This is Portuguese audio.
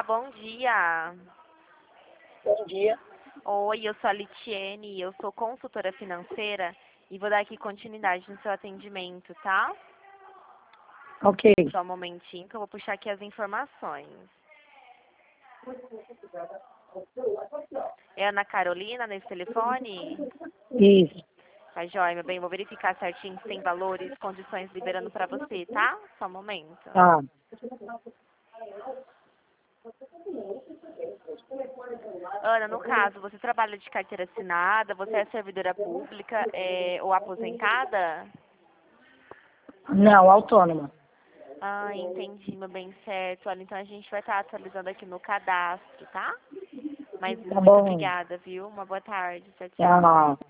bom dia. Bom dia. Oi, eu sou a Litiene, eu sou consultora financeira e vou dar aqui continuidade no seu atendimento, tá? Ok. Só um momentinho que eu vou puxar aqui as informações. É Ana Carolina nesse telefone? Isso. Tá joia, meu bem, vou verificar certinho se tem valores, condições liberando pra você, tá? Só um momento. Tá. Ana, no caso, você trabalha de carteira assinada, você é servidora pública ou aposentada? Não, autônoma. Ah, entendi, meu bem, certo. Olha, então a gente vai estar atualizando aqui no cadastro, tá? Mas Tá muito bom. obrigada, viu? Uma boa tarde. Tchau, tchau. Tchau.